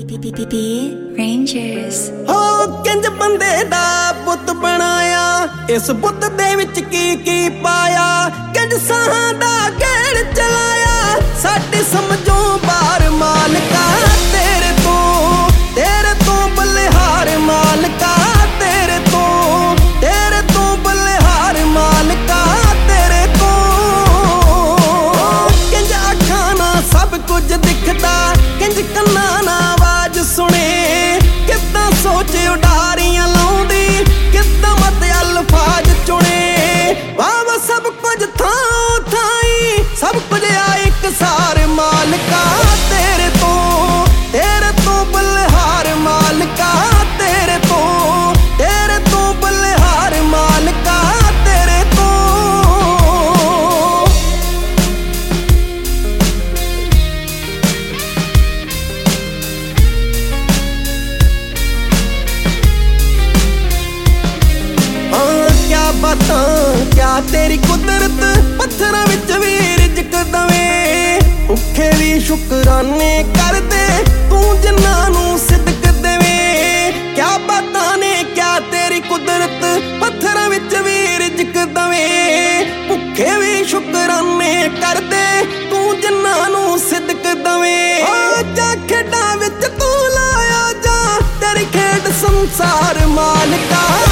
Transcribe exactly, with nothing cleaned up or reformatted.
Rangers हो किंज बंदे दा पुत बनाया इस पुत दे विच की की पाया किंज साहां दा गेड़ चलाया साडी समझों बार मालका तेरे तो तेरे तो बलिहार मालका तेरे तो तेरे तो बलिहार मालका तेरे तो किंज अखां नाल सब कुछ दिखदा किंज कन्नां नाल आवाज सुने किद्दां सोच उडारियां लाउंदी किद्दां मत अल्फाज चुने वाह सब कुछ थां थाई सब कुछ आ एक सार मालका तेरे तो तेरे तो बलिहार मालका तेरे तो तेरे तो बलिहार मालका तेरे तो क्या बातां क्या तेरी कुदरत पत्थरां विच भी रिजक दवे भुखे भी शुकराने कर दे तू जिन्हां नूं सिदक देवे क्या बातां ने क्या तेरी कुदरत पत्थरां विच भी रिजक दवे भुखे भी शुकराने कर दे तू जिन्हां नूं सिदक दवे ओ जा खेडां विच तू लाया जा तेरी खेड संसार मालका